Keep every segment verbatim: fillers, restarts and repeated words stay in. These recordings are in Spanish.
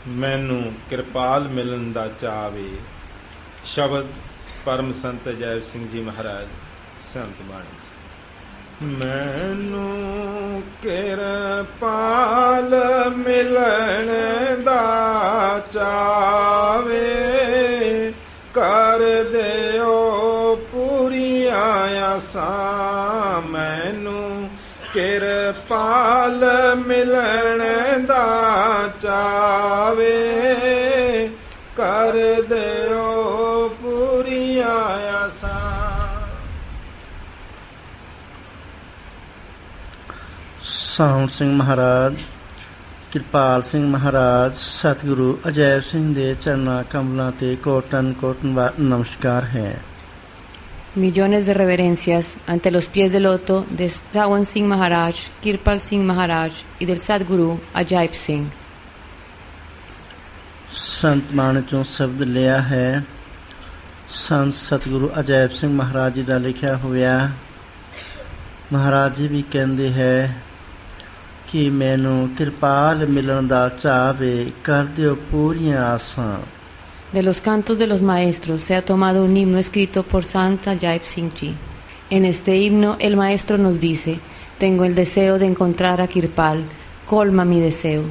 ਮੈਨੂੰ ਕਿਰਪਾਲ ਮਿਲਣ ਦਾ ਚਾਵੇ। ਸ਼ਬਦ ਪਰਮ ਸੰਤ ਅਜੈਬ ਸਿੰਘ ਜੀ ਮਹਾਰਾਜ ਸੰਤ ਬਾਣੀ। ਮੈਨੂੰ ਕਿਰਪਾਲ ਮਿਲਣ ਦਾ ਚਾਵੇ, ਕਰ ਦਿਓ ਪੂਰੀਆਂ ਆਸਾਂ। ਮੈਨੂੰ ਕਿਰਪਾਲ ਮਿਲਣ ਦਾ ਚਾਵੇ, ਕਰ ਦਿਓ ਪੂਰੀਆਂ ਆਸਾਂ। ਸਾਉਣ ਸਿੰਘ ਮਹਾਰਾਜ, ਕਿਰਪਾਲ ਸਿੰਘ ਮਹਾਰਾਜ, ਸਤਿਗੁਰੂ ਅਜੈਬ ਸਿੰਘ ਦੇ ਚਰਨਾਂ ਕਮਲਾਂ ਤੇ ਕੋਟਨ ਕੋਟਨ ਨਮਸਕਾਰ ਹੈ। Millones de reverencias ante los pies del loto de Sawan Singh Maharaj, Kirpal Singh Maharaj y del Sadguru Ajaib Singh. ਸੰਤ ਬਾਣੀ ਚੋਂ ਸ਼ਬਦ ਲਿਆ ਹੈ। ਸੰਤ ਸਤਿਗੁਰੂ ਅਜੈਬ ਸਿੰਘ ਮਹਾਰਾਜ ਜੀ ਦਾ ਲਿਖਿਆ ਹੋਇਆ। ਮਹਾਰਾਜ ਜੀ ਵੀ ਕਹਿੰਦੇ ਹੈ ਕਿ ਮੈਨੂੰ ਕਿਰਪਾਲ ਮਿਲਣ ਦਾ ਚਾਵੇ, ਕਰ ਦਿਓ ਪੂਰੀਆਂ ਆਸਾਂ। De los cantos de los maestros se ha tomado un himno escrito por Sant Ajaib Singh Ji. En este himno el maestro nos dice: tengo el deseo de encontrar a Kirpal, colma mi deseo.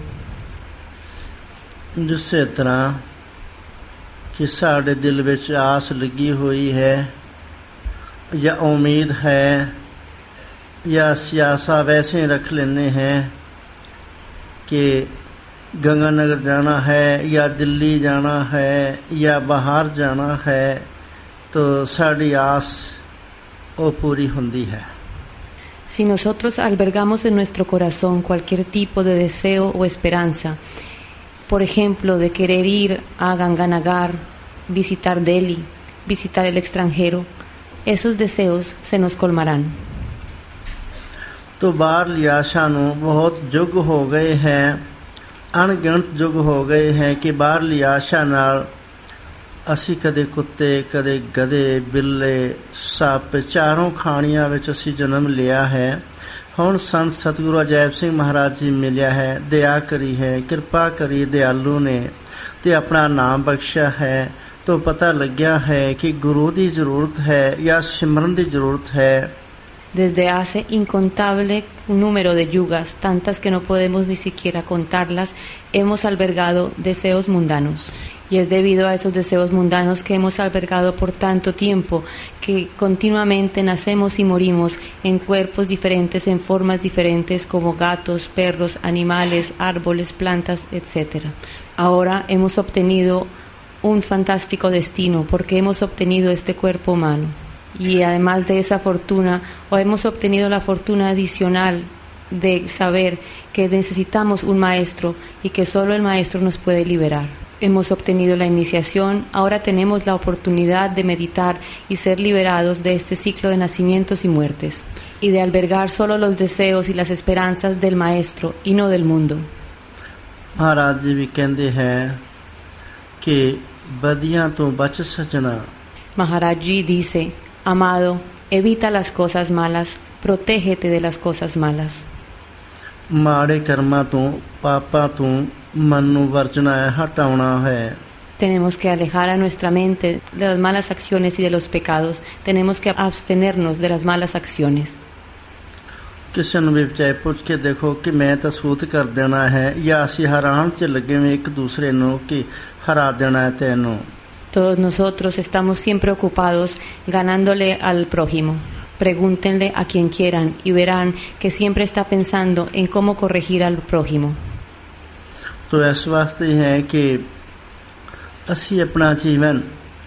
ਜਿਸੇ ਤਰ੍ਹਾਂ ਕਿ ਸਾਡੇ ਦਿਲ ਵਿੱਚ ਆਸ ਲੱਗੀ ਹੋਈ ਹੈ ਜਾਂ ਉਮੀਦ ਹੈ ਜਾਂ ਸਿਆਸਾ ਵੈਸੇ ਰੱਖ ਲੈਂਦੇ ਹੈ ਕਿ ਗੰਗਾਨਗਰ ਜਾਣਾ ਹੈ ਜਾਂ ਦਿੱਲੀ ਜਾਣਾ ਹੈ ਜਾਂ ਬਾਹਰ ਜਾਣਾ ਹੈ ਤਾਂ ਸਾਡੀ ਆਸ ਉਹ ਪੂਰੀ ਹੁੰਦੀ ਹੈ। Si nosotros albergamos en nuestro corazón cualquier tipo de deseo o esperanza, por ejemplo, de querer ir a Ganganagar, visitar Delhi, visitar el extranjero, esos deseos se nos colmarán. तो ਬਾਹਰਲੀ ਆਸ਼ਾ ਨੂੰ ਬਹੁਤ ਯੁੱਗ ਹੋ ਗਏ ਹੈ, ਅਣਗਿਣਤ ਯੁੱਗ ਹੋ ਗਏ ਹੈ ਕਿ ਬਾਹਰਲੀ ਆਸ਼ਾ ਨਾਲ ਅਸੀਂ ਕਦੇ ਕੁੱਤੇ, ਕਦੇ ਗਧੇ, ਬਿੱਲੇ, ਸੱਪ, ਚਾਰੋਂ ਖਾਣੀਆਂ ਵਿੱਚ ਅਸੀਂ ਜਨਮ ਲਿਆ ਹੈ। ਹੁਣ ਸੰਤ ਸਤਿਗੁਰੂ ਅਜੈਬ ਸਿੰਘ ਮਹਾਰਾਜ ਜੀ ਮਿਲਿਆ ਹੈ, ਦਇਆ ਕਰੀ ਹੈ, ਕਿਰਪਾ ਕਰੀ ਦਿਆਲੂ ਨੇ ਅਤੇ ਆਪਣਾ ਨਾਮ ਬਖਸ਼ਿਆ ਹੈ। ਤਾਂ ਪਤਾ ਲੱਗਿਆ ਹੈ ਕਿ ਗੁਰੂ ਦੀ ਜ਼ਰੂਰਤ ਹੈ ਜਾਂ ਸਿਮਰਨ ਦੀ ਜ਼ਰੂਰਤ ਹੈ। Desde hace incontable número de yugas, tantas que no podemos ni siquiera contarlas, hemos albergado deseos mundanos. Y es debido a esos deseos mundanos que hemos albergado por tanto tiempo, que continuamente nacemos y morimos en cuerpos diferentes, en formas diferentes, como gatos, perros, animales, árboles, plantas, etcétera. Ahora hemos obtenido un fantástico destino porque hemos obtenido este cuerpo humano. Y además de esa fortuna, o hemos obtenido la fortuna adicional de saber que necesitamos un maestro y que solo el maestro nos puede liberar. Hemos obtenido la iniciación, ahora tenemos la oportunidad de meditar y ser liberados de este ciclo de nacimientos y muertes, y de albergar solo los deseos y las esperanzas del maestro y no del mundo. Maharaj ਜੀ ਵੀ ਕਹਿੰਦੇ ਹੈ ਕਿ ਬਦੀਆਂ ਤੋਂ ਬਚ ਸਜਣਾ। Maharaj Ji dice: amado, evita las cosas malas, protégete de las cosas malas. ਮਾੜੇ ਕਰਮਾਂ ਤੋਂ, ਪਾਪਾਂ ਤੋਂ ਮਨ ਨੂੰ ਵਰਜਣਾ ਹੈ, ਹਟਾਉਣਾ ਹੈ। Tenemos que alejar a nuestra mente de las malas acciones y de los pecados. Tenemos que abstenernos de las malas acciones. ਕਿਸੇ ਨੂੰ ਵੀ ਚਾਹੇ ਪੁੱਛ ਕੇ ਦੇਖੋ ਕਿ ਮੈਂ ਤਾਂ ਸੂਤ ਕਰ ਦੇਣਾ ਹੈ ਜਾਂ ਅਸੀਂ ਹਰਾਉਣ 'ਚ ਲੱਗੇ ਹੋਏ ਇੱਕ ਦੂਸਰੇ ਨੂੰ ਕਿ ਹਰਾ ਦੇਣਾ ਹੈ ਤੈਨੂੰ। Todos nosotros estamos siempre ocupados ganándole al prójimo. Pregúntenle a quien quieran y verán que siempre está pensando en cómo corregir al prójimo. तो इस वास्ते है कि असी अपना जीवन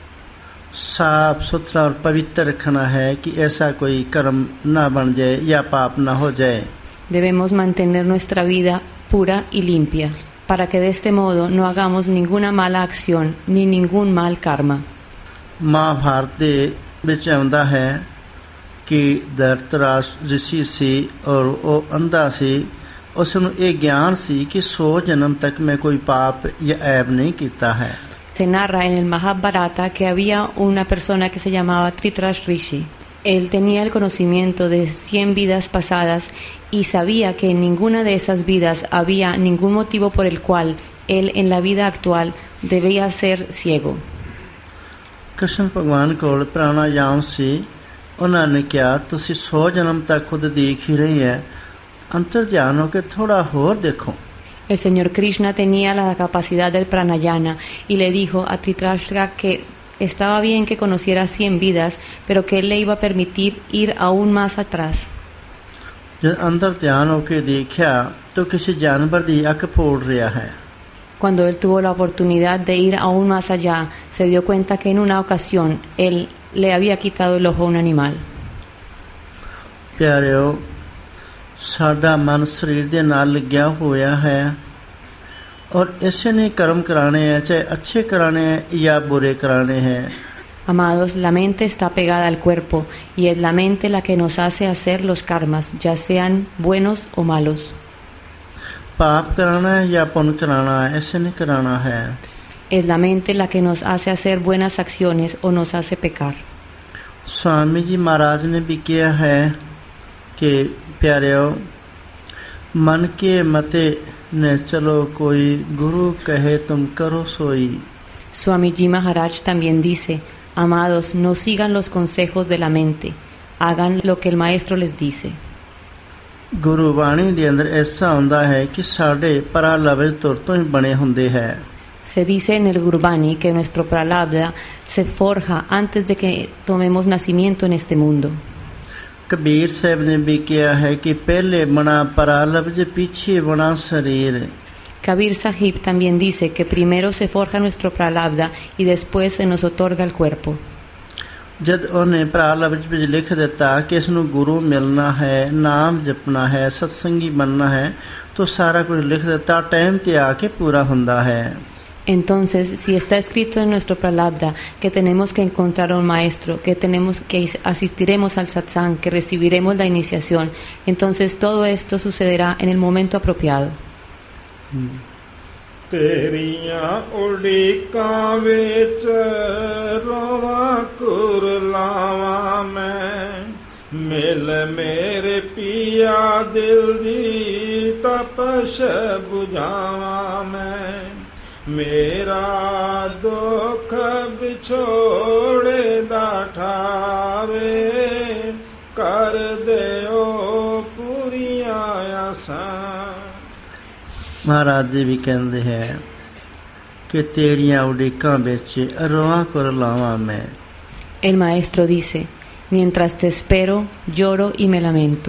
साफ सुथरा और पवित्र रखना है कि ऐसा कोई कर्म ना बन जाए या पाप ना हो जाए. Debemos mantener nuestra vida pura y limpia, para que de este modo no hagamos ninguna mala acción ni ningún mal karma. Mahabharat ਦੇ ਵਿੱਚ ਆਉਂਦਾ ਹੈ ਕਿ ਧਰਤਰਾਸ਼ਟਰ ਰਿਸ਼ੀ ਸੀ ਔਰ ਉਹ ਅੰਧਾ ਸੀ. ਉਸ ਨੂੰ ਇਹ ਗਿਆਨ ਸੀ ਕਿ ਸौ ਜਨਮ ਤੱਕ ਮੈਂ ਕੋਈ ਪਾਪ ਜਾਂ ਐਬ ਨਹੀਂ ਕੀਤਾ ਹੈ. Se narra en el Mahabharata que había una persona que se llamaba Dhritarashtra Rishi. Él tenía el conocimiento de cien vidas pasadas y sabía que en ninguna de esas vidas había ningún motivo por el cual él en la vida actual debía ser ciego. Krishna ਭਗਵਾਨ ਕੋਲ ਪ੍ਰਾਣਾਯਾਮ ਸੀ। ਉਹਨਾਂ ਨੇ ਕਿਹਾ ਤੁਸੀਂ ਸੌ ਜਨਮ ਤੱਕ ਖੁਦ ਦੇਖ ਹੀ ਰਹੇ ਹੈ, ਅੰਤਰ ਧਿਆਨ ਹੋ ਕੇ ਥੋੜਾ ਹੋਰ ਦੇਖੋ। El señor Krishna tenía la capacidad del pranayana y le dijo a Dhritarashtra que estaba bien que conociera cien vidas, pero que él le iba a permitir ir aún más atrás. ਜਦ ਅੰਦਰ ਧਿਆਨ ਹੋ ਕੇ ਦੇਖਿਆ ਤਾਂ ਕਿਸੇ ਜਾਨਵਰ ਦੀ ਅੱਖ ਫੋੜ ਰਿਹਾ ਹੈ। Cuando él tuvo la oportunidad de ir aún más allá, se dio cuenta que en una ocasión él le había quitado el ojo a un animal. ਪਿਆਰਿਓ, ਸਾਡਾ ਮਨ ਸਰੀਰ ਦੇ ਨਾਲ ਲੱਗਿਆ ਹੋਇਆ ਹੈ ਔਰ ਇਸੇ ਨੇ ਕਰਮ ਕਰਾਣੇ ਹੈ, ਚਾਹੇ ਅੱਛੇ ਕਰਾਣੇ ਹੈ ਜਾਂ ਬੁਰੇ ਕਰਾਣੇ ਹੈ। Amados, la mente está pegada al cuerpo y es la mente la que nos hace hacer los karmas, ya sean buenos o malos. ਪਾਪ ਕਰਾਣਾ ਹੈ ਜਾਂ ਪੁੰਨ ਕਰਾਣਾ ਹੈ, ਇਸੇ ਨੇ ਕਰਾਣਾ ਹੈ। Es la mente la que nos hace hacer buenas acciones o nos hace pecar. Swami जी महाराज ने भी किया है कि प्यारेओ, मन के मते न चलो कोई, गुरु कहे तुम करो सोई। Swamiji Maharaj también dice, amados, no sigan los consejos de la mente, hagan lo que el maestro les dice. ਗੁਰੂ ਬਾਣੀ ਦੇ ਅੰਦਰ ਐਸਾ ਹੁੰਦਾ ਹੈ ਕਿ ਸਾਡੇ ਪਰਾਲਬਜ ਤੁਰ ਤੋਂ ਹੀ ਬਣੇ ਹੁੰਦੇ ਹੈ। Se dice en el Gurbani que nuestro pralabdha se forja antes de que tomemos nacimiento en este mundo. Kabir ਸਾਹਿਬ ਨੇ ਵੀ ਕਿਹਾ ਹੈ ਕਿ ਪਹਿਲੇ ਬਣਾ ਪਰਾਲਬਜ, ਪਿੱਛੇ ਬਣਾ ਸਰੀਰ। Kabir Sahib también dice que primero se forja nuestro pralabdha y después se nos otorga el cuerpo. ਜਦ ਉਹਨੇ ਪ੍ਰਾਲਬਜ ਵਿੱਚ ਲਿਖ ਦਿੱਤਾ ਕਿ ਇਸ ਨੂੰ ਗੁਰੂ ਮਿਲਣਾ ਹੈ, ਨਾਮ ਜਪਣਾ ਹੈ, ਸਤਸੰਗੀ ਬਣਨਾ ਹੈ, ਤਾਂ ਸਾਰਾ ਕੁਝ ਲਿਖ ਦਿੱਤਾ, ਟਾਈਮ ਤੇ ਆ ਕੇ ਪੂਰਾ ਹੁੰਦਾ ਹੈ। Entonces, si está escrito en nuestro pralabdha que tenemos que encontrar a un maestro, que tenemos que asistiremos al satsang, que recibiremos la iniciación, entonces todo esto sucederá en el momento apropiado. ਤੇਰੀਆਂ ਉਡੀਕਾਂ ਵਿੱਚ ਰੋਵਾਂ ਕੁਰਲਾਵਾਂ ਮੈਂ, ਮਿਲ ਮੇਰੇ ਪੀਆ ਦਿਲ ਦੀ ਤਪਸ਼ ਬੁਝਾਵਾਂ ਮੈਂ, ਮੇਰਾ ਦੁੱਖ ਵਿਛੋੜੇ ਦਾ ਠਾਵੇ, ਕਰ ਦਿਓ ਪੂਰੀਆਂ ਆਸਾਂ। ਮਹਾਰਾਜ ਜੀ ਵੀ ਕਹਿੰਦੇ ਹੈ ਕਿ ਤੇਰੀਆਂ ਉਡੀਕਾਂ ਵਿੱਚ ਰੋਵਾਂ ਕੁਰਲਾਵਾਂ ਮੈਂ। El maestro dice, mientras te espero, lloro y me lamento.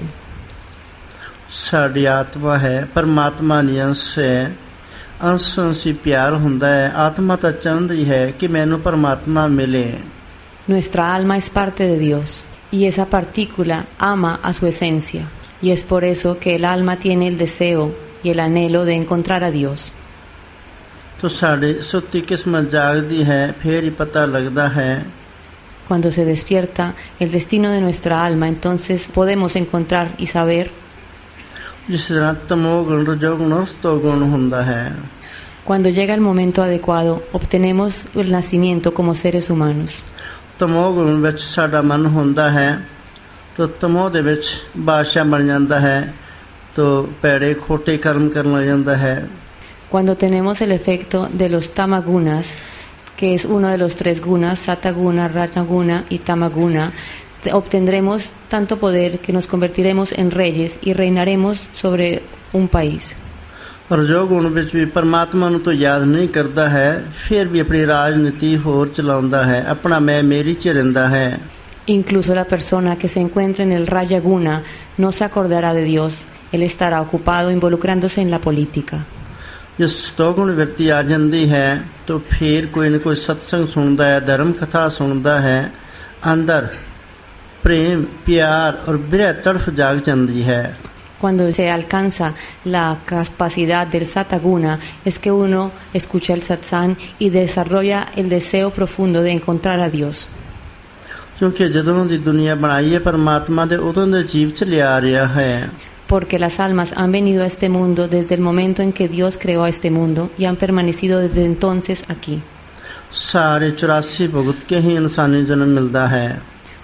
ਸਾਡੀ ਆਤਮਾ ਹੈ, ਪਰਮਾਤਮਾ ਦੀ ਅੰਸ਼ ਹੈ, ਅੰਸ਼ ਅੰਸ਼ੀ ਪਿਆਰ ਹੁੰਦਾ ਹੈ। ਆਤਮਾ ਤਾਂ ਚਾਹੁੰਦੀ ਹੈ ਕਿ ਮੈਨੂੰ ਪਰਮਾਤਮਾ ਮਿਲੇ। Nuestra alma es parte de Dios y esa partícula ama a su esencia, y es por eso que el alma tiene el deseo y el anhelo de encontrar a Dios. तो साढ़े सुती किस्मत जागदी है, फिर ही पता लगता है। Cuando se despierta el destino de nuestra alma, entonces podemos encontrar y saber. जिस तरह तमोगुण रजोगुण और सतोगुण हुंदा है। Cuando llega el momento adecuado, obtenemos el nacimiento como seres humanos. तमोगुण विच साडा मन हुंदा है, तो तमो दे विच बादशाह बन जांदा है, तो पैड़े खोटे कर्म करन लग जांदा है। Cuando tenemos el efecto de los tamagunas, que es uno de los tres gunas, sataguna, rajaguna y tamaguna, obtendremos tanto poder que nos convertiremos en reyes y reinaremos sobre un país. रजोगुण विच भी परमात्मा नूं तो याद नहीं करता है, फिर भी अपनी राजनीति होर चलाउंदा है, अपना मैं मेरी च रहिंदा है। Incluso la persona que se encuentra en el rajaguna no se acordará de Dios, él estará ocupado involucrándose en la política. जो सतोगुण व्यक्ति आ जाती है तो फिर कोई न कोई सत्संग सुनता है, धर्म कथा सुनता है, अंदर प्रेम प्यार और विरह तड़फ जाग जाती है। Cuando se alcanza la capacidad del sataguna es que uno escucha el satsang y desarrolla el deseo profundo de encontrar a Dios. क्योंकि जदों दी दुनिया बनाई है परमात्मा दे उदों दे जीव च लिया रहा है। Porque las almas han venido a este mundo desde el momento en que Dios creó a este mundo y han permanecido desde entonces aquí. सारे चौरासी भुगत के ही इंसानी जन्म मिलता है।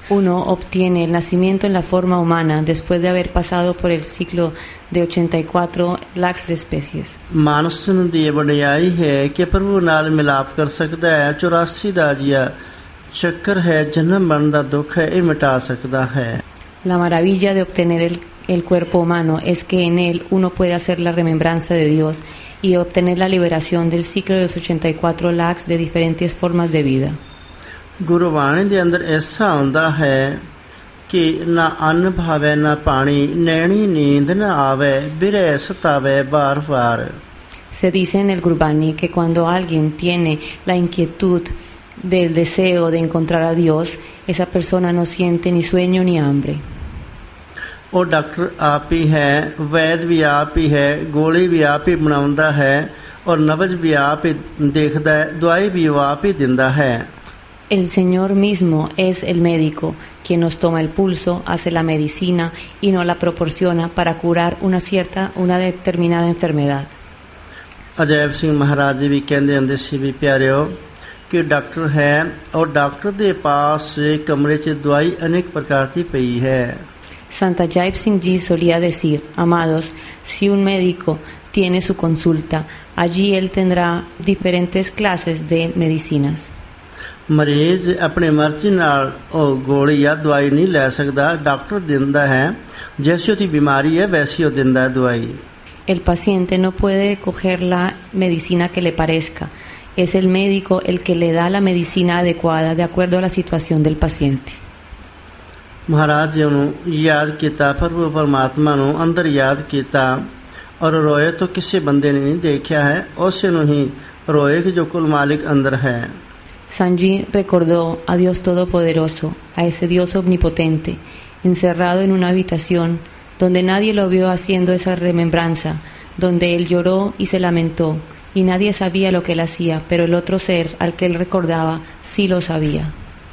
uno obtiene el nacimiento en la forma humana después de haber pasado por el ciclo de ochenta y cuatro lakhs de especies. ਮਾਨਸ ਦੀ ਵਡਿਆਈ ਹੈ ਕਿ ਪ੍ਰਭੂ ਨਾਲ ਮਿਲਾਪ ਕਰ ਸਕਦਾ ਹੈ। ਚੁਰਾਸੀ ਦਾ ਜਿਹਾ ਚੱਕਰ ਹੈ, ਜਨਮ ਮਰਨ ਦਾ ਦੁੱਖ ਹੈ, ਇਹ ਮਿਟਾ ਸਕਦਾ ਹੈ। La maravilla de obtener el, el cuerpo humano es que en él uno puede hacer la remembranza de Dios y obtener la liberación del ciclo de los ochenta y cuatro lakhs de diferentes formas de vida. Gurbani ਦੇ ਅੰਦਰ ਐਸਾ ਹੁੰਦਾ ਹੈ ਕਿ ਨਾ ਅੰਨ ਭਾਵੇ ਨਾ ਪਾਣੀ, ਨੈਣੀ ਨੀਂਦ ਨਾ ਆਵੇ, ਬਿਰਹਿ ਸਤਾਵੇ ਬਾਰ ਬਾਰ। Se dice en el Gurbani que cuando alguien tiene la inquietud del deseo de encontrar a Dios, esa persona no siente ni sueño ni hambre. ਉਹ ਡਾਕਟਰ ਆਪ ਹੀ ਹੈ, ਵੈਦ ਵੀ ਆਪ ਹੀ ਹੈ, ਗੋਲੀ ਵੀ ਆਪ ਹੀ ਬਣਾਉਂਦਾ ਹੈ ਔਰ ਨਬਜ਼ ਵੀ ਆਪ ਹੀ ਦੇਖਦਾ ਹੈ, ਦਵਾਈ ਵੀ ਉਹ ਆਪ ਹੀ ਦਿੰਦਾ ਹੈ। El Señor mismo es el médico, quien nos toma el pulso, hace la medicina y nos la proporciona para curar una cierta, una determinada enfermedad. Ajaib ਸਿੰਘ ਮਹਾਰਾਜ ਜੀ ਵੀ ਕਹਿੰਦੇ ਹੁੰਦੇ ਸੀ ਵੀ ਪਿਆਰਿਓ ਕਿ ਡਾਕਟਰ ਹੈ ਔਰ ਡਾਕਟਰ ਦੇ ਪਾਸ ਕਮਰੇ 'ਚ ਦਵਾਈ ਅਨੇਕ ਪ੍ਰਕਾਰ ਦੀ ਪਈ ਹੈ। Santa Jaip Singh Ji solía decir, amados, si un médico tiene su consulta, allí él tendrá diferentes clases de medicinas. ਮਰੀਜ਼ ਆਪਣੇ ਮਰਜ਼ੀ ਨਾਲ ਉਹ ਗੋਲੀ ਜਾਂ ਦਵਾਈ ਨਹੀਂ ਲੈ ਸਕਦਾ, ਡਾਕਟਰ ਦਿੰਦਾ ਹੈ। ਜੈਸੀ ਉਹਦੀ ਬਿਮਾਰੀ ਹੈ ਵੈਸੀ ਉਹ ਦਿੰਦਾ ਹੈ ਦਵਾਈ। El paciente no puede coger la medicina que le parezca. Es el médico el que le da la medicina adecuada de acuerdo a la situación del paciente. Maharaj ਜੀ ਨੂੰ ਯਾਦ ਕੀਤਾ, ਪ੍ਰਭੂ ਪਰਮਾਤਮਾ ਨੂੰ ਅੰਦਰ ਯਾਦ ਕੀਤਾ ਔਰ ਰੋਏ ਤਾਂ ਕਿਸੇ ਬੰਦੇ ਨੇ ਨਹੀਂ ਦੇਖਿਆ ਹੈ, ਉਸੇ ਨੂੰ ਹੀ ਰੋਏ ਕਿ ਜੋ ਕੁਲ ਮਾਲਿਕ ਅੰਦਰ ਹੈ। Sanji recordó a Dios Todopoderoso, a ese Dios omnipotente, encerrado en una habitación donde nadie lo vio haciendo esa remembranza, donde él lloró y se lamentó, y nadie sabía lo que él hacía, pero el otro ser al que él recordaba sí lo sabía.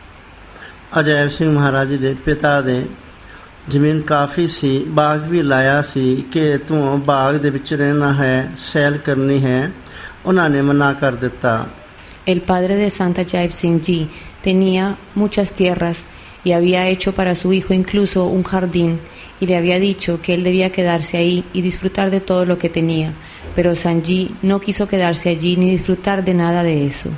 Ajaib ਸਿੰਘ ਮਹਾਰਾਜ ਜੀ ਦੇ ਪਿਤਾ ਦੇ ਜ਼ਮੀਨ ਕਾਫੀ ਸੀ, ਬਾਗ ਵੀ ਲਾਇਆ ਸੀ ਕਿ ਤੂੰ ਬਾਗ ਦੇ ਵਿੱਚ ਰਹਿਣਾ ਹੈ, ਸੈਲ ਕਰਨੀ ਹੈ। ਉਹਨਾਂ ਨੇ ਮਨਾ ਕਰ ਦਿੱਤਾ। El padre de Santa Jaip Singh Ji tenía muchas tierras y había hecho para su hijo incluso un jardín y le había dicho que él debía quedarse ahí y disfrutar de todo lo que tenía, pero Sanji no quiso quedarse allí ni disfrutar de nada de eso.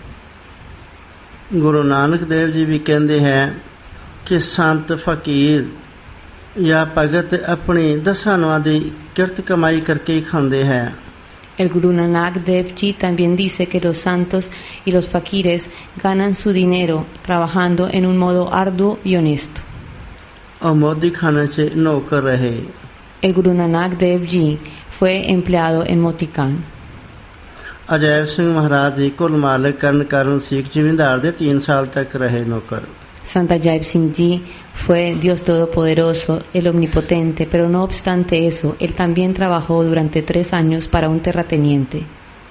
Guru ਨਾਨਕ ਦੇਵ ਜੀ ਵੀ ਕਹਿੰਦੇ ਹੈ ਕਿ ਸੰਤ ਫਕੀਰ ਜਾਂ ਭਗਤ ਆਪਣੀ ਦਸਾਂ ਨਵਾਂ ਦੀ ਕਿਰਤ ਕਮਾਈ ਕਰਕੇ ਹੀ ਖਾਂਦੇ ਹੈ। El Guru Nanak Dev Ji también dice que los santos y los fakires ganan su dinero trabajando en un modo arduo y honesto. और मोदी खाने से नौकर रहे। El Guru Nanak Dev Ji fue empleado en Motikan. Ajaib सिंह महाराज जी कुल मालिक करण कारण सिख जिमींदार दे तीन साल तक रहे नौकर। Santa Jaip Singh Ji fue Dios Todopoderoso, el Omnipotente, pero no obstante eso, él también trabajó durante tres años para un terrateniente.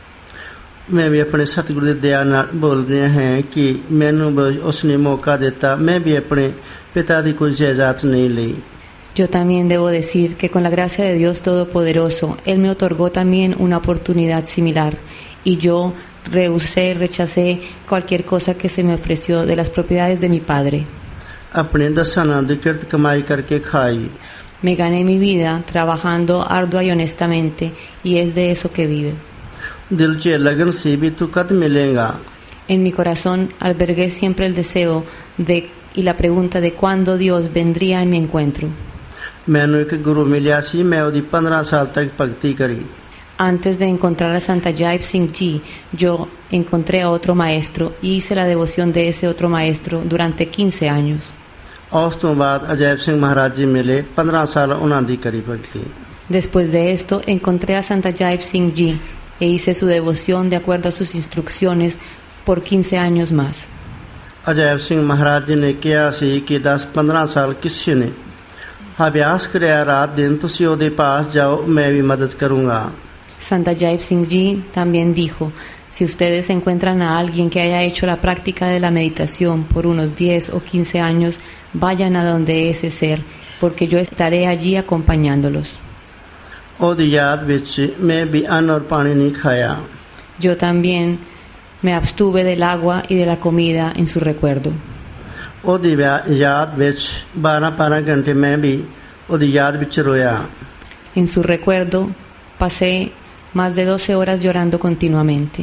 मैं भी अपने सतगुरु दे दया नाल बोल रहा है कि मैनू उसने मौका देता, मैं भी अपने पिता दी कोई जायदाद नहीं ली। Yo también debo decir que con la gracia de Dios Todopoderoso, Él me otorgó también una oportunidad similar y yo rehusé, rechacé cualquier cosa que se me ofreció de las propiedades de mi padre. अपने दसाना दी किरत कमाई करके खाई। Me gané mi vida trabajando ardua y honestamente y es de eso que vive. दिल च लगन सी भी तू कद मिलेगा। En mi corazón albergué siempre el deseo de y la pregunta de cuándo Dios vendría en mi encuentro. मैनू एक गुरु मिलिया सी, मैं ओदी पंद्रह साल तक भक्ति करी। Antes de encontrar a Santa Jaip Singh Ji, yo encontré a otro maestro y hice la devoción de ese otro maestro durante quince años. उस तो बाद अजैब सिंह महाराज जी मिले, पंद्रह साल उन्हां दी करी भक्ति। Después de esto encontré a Santa Jaip Singh Ji e hice su devoción de acuerdo a sus instrucciones por quince años más. Ajaib सिंह महाराज जी ने कहा सी कि दस पंद्रह साल किसी ने अभ्यास कराया रात दिन, तुसी ओदे पास जाओ, मैं भी मदद करूँगा। Santa Jaip Singh Ji también dijo, si ustedes encuentran a alguien que haya hecho la práctica de la meditación por unos diez o quince años, vayan a donde ese ser, porque yo estaré allí acompañándolos. ओदी याद विच मैं भी अन्न और पानी नहीं खाया। Yo también me abstuve del agua y de la comida en su recuerdo. ਉਹਦੀ ਯਾਦ ਵਿੱਚ ਬਾਰਾਂ ਬਾਰਾਂ ਘੰਟੇ ਮੈਂ ਵੀ ਉਹਦੀ ਯਾਦ ਵਿੱਚ ਰੋਇਆ। En su recuerdo pasé más de doce horas llorando continuamente.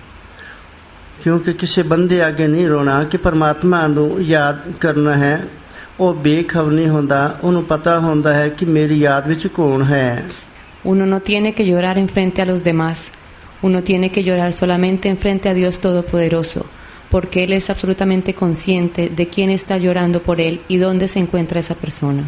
ਕਿਉਂਕਿ ਕਿਸੇ ਬੰਦੇ ਅੱਗੇ ਨਹੀਂ ਰੋਣਾ ਕਿ ਪਰਮਾਤਮਾ ਨੂੰ ਯਾਦ ਕਰਨਾ ਹੈ। ਉਹ ਬੇਖਬਰ ਨਹੀਂ ਹੁੰਦਾ, ਉਹਨੂੰ ਪਤਾ ਹੁੰਦਾ ਹੈ ਕਿ ਮੇਰੀ ਯਾਦ ਵਿੱਚ ਕੌਣ ਹੈ। Uno no tiene que llorar enfrente a los demás. Uno tiene que llorar solamente enfrente a Dios Todopoderoso, porque Él es absolutamente consciente de quién está llorando por Él y dónde se encuentra esa persona.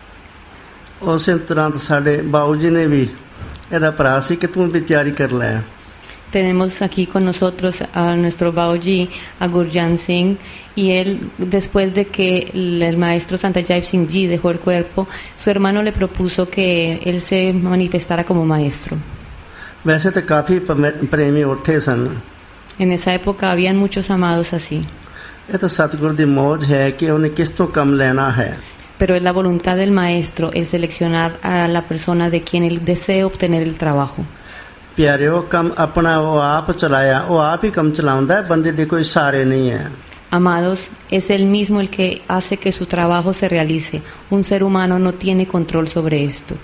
ਉਸੇ ਤਰ੍ਹਾਂ ਸਾਡੇ ਬਾਊ ਜੀ ਨੇ ਵੀ ਇਹਦਾ ਭਰਾ ਸੀ ਕਿ ਤੂੰ ਵੀ ਤਿਆਰੀ ਕਰ ਲੈ। Tenemos aquí con nosotros a nuestro Baoji, a Gurjan Singh, y él, después de que el maestro Santajaib Singh Ji dejó el cuerpo, su hermano le propuso que él se manifestara como maestro. ਵੈਸੇ ਤਾਂ ਕਾਫੀ ਪ੍ਰੇਮੀ ਉੱਠੇ ਸਨ। En esa época habían muchos amados así. ਇਹ ਤਾਂ ਸਤਿਗੁਰ ਦੀ ਮੌਜ ਹੈ ਕਿ ਉਹਨੇ ਕਿਸ ਤੋਂ ਕੰਮ ਲੈਣਾ ਹੈ। Pero es la voluntad del maestro el seleccionar a la persona de quien él desea obtener el trabajo. ਪਿਆਰਿਓ ਕੰਮ ਆਪਣਾ ਉਹ ਆਪ ਚਲਾਇਆ, ਉਹ ਆਪ ਹੀ ਕੰਮ ਚਲਾਉਂਦਾ ਹੈ, ਬੰਦੇ ਦੇ ਕੋਈ ਸਾਰੇ ਨਹੀਂ ਹੈ। Amados, es él mismo el que hace que su trabajo se realice. Un ser humano no tiene control sobre esto.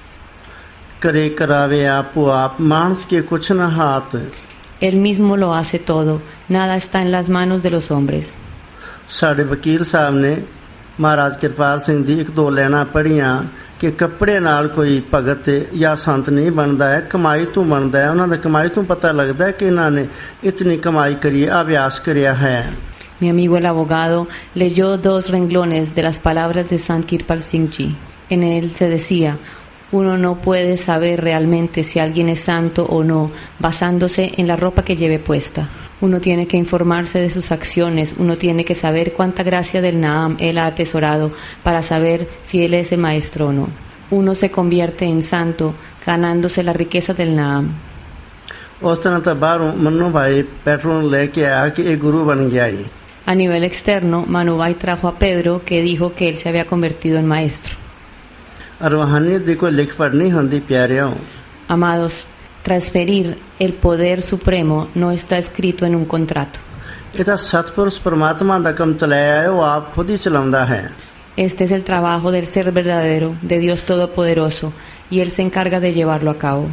करे करावे आपो आप मानस के कुछ न हाथ। Él mismo lo hace todo. Nada está en las manos de los hombres. साढ़े वकील साहब ने महाराज कृपाल सिंह दी एक दो लाइनां पढ़ियां कि कपड़े नाल कोई भगत या संत नहीं बनता है, कमाई तो बनता है। उन्होंने कमाई तो पता लगता है कि इन्होंने इतनी कमाई करी, अभ्यास करिया है। Mi amigo el abogado leyó dos renglones de las palabras de Sant Kirpal Singh Ji. En él se decía: uno no puede saber realmente si alguien es santo o no basándose en la ropa que lleve puesta. Uno tiene que informarse de sus acciones, uno tiene que saber cuánta gracia del Naam él ha atesorado para saber si él es el maestro o no. Uno se convierte en santo ganándose la riqueza del Naam. ਉਸ ਤਰ੍ਹਾਂ ਤਾਂ ਬਾਹਰੋਂ ਮੰਨੂ ਭਾਈ ਪੈਟਰੋਲ ਲੈ ਕੇ ਆਇਆ ਕਿ ਇਹ ਗੁਰੂ ਬਣ ਗਿਆ ਹੀ। A nivel externo, Manubhai trajo a Pedro que dijo que él se había convertido en maestro. रूहानियत ਦੀ ਕੋਈ ਲਿਖ ਪੜ੍ਹ ਨਹੀਂ ਹੁੰਦੀ ਪਿਆਰਿਓ। Amados, transferir el poder supremo no está escrito en un contrato. ਇਹ ਤਾਂ ਸਤਿਪੁਰਸ਼ ਪਰਮਾਤਮਾ ਦਾ ਕੰਮ ਚਲਾਇਆ ਹੈ, ਉਹ ਆਪ ਖੁਦ ਹੀ ਚਲਾਉਂਦਾ ਹੈ। Este es el trabajo del ser verdadero, de Dios Todopoderoso, y Él se encarga de llevarlo a cabo.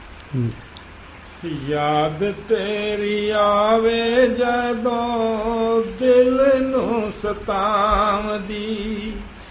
ਯਾਦ ਤੇਰੀ ਆਵੇ ਜਦੋਂ ਦਿਲ ਨੂੰ ਸਤਾਵਦੀ,